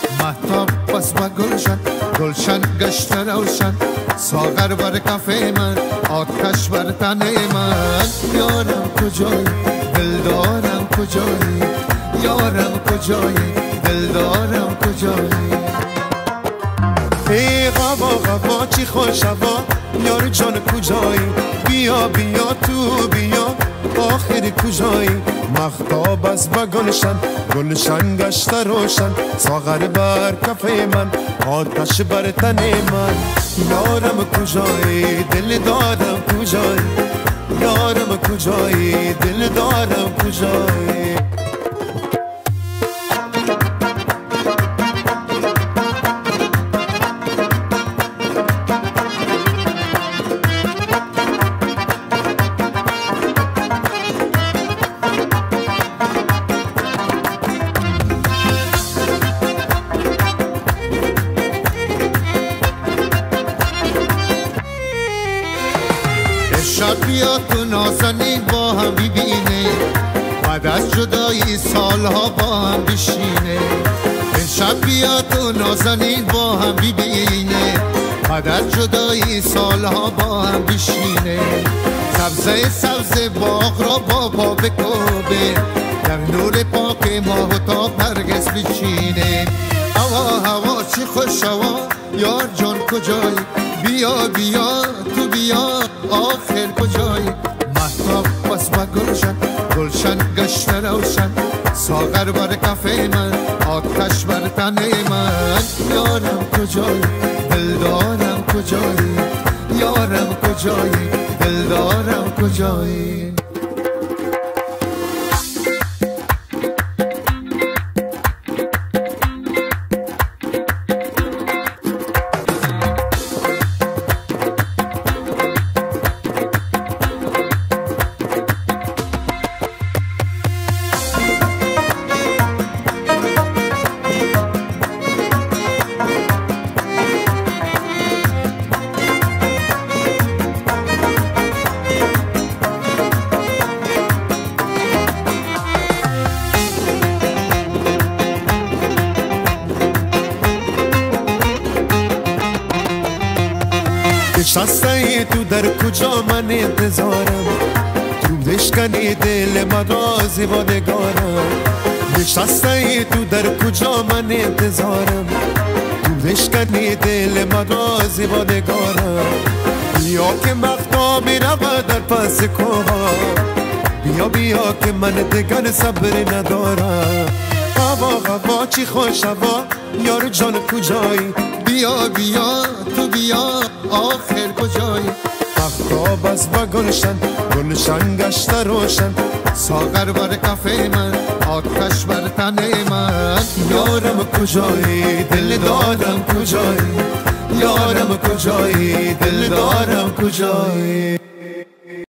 مهتاب بس با گلشن گشت روشن، ساغر بر کف من، آتش بر تن من. یارم کجایی دلدارم کجایی، یارم کجایی دلدارم کجایی. ای غوا چی خوش هوا، یار جان کجایی، بیا بیا تو بیا آخری کجایی. مهتاب از با گلشن گشت روشن، ساغر بر کف من، آتش بر تن من. یارم کجایی دل دارم کجایی، یارم کجایی دل دارم کجایی. شب بیا تو نازنین با هم ببینه، بعد از جدایی سالها با هم بشینه. شب بیا تو نازنین با هم ببینه، بعد از جدایی سالها با هم بشینه. سبز باغ را با پا بکوبه، در نور پاک ماه و تاب نرگس بچینه. هوا چی خوش هوا، یار جان کجایی، بیا بیا تو بیا آخر کجایی. مهتاب بس با گلشن گشت روشن، ساغر بر کف من، آتش بر تن من. یارم کجایی دلدارم کجایی، یارم کجایی دلدارم کجایی. نشسته تو در کجا من انتظارم، تو بشکنی دل من راز با نگارم. نشسته تو در کجا من انتظارم، تو بشکنی دل من راز با نگارم. بیا که مهتاب میرود در پس کوها، بیا بیا که من دگر صبر ندارم. هوا چی خوش هوا، یار جان کجایی، بیا بیا تو بیا آخر کجایی. مهتاب از با گلشن گشت روشن، ساغر بر کف من، آتش بر تن من. یارم کجایی دل دارم کجایی، یارم کجایی دل دارم کجایی.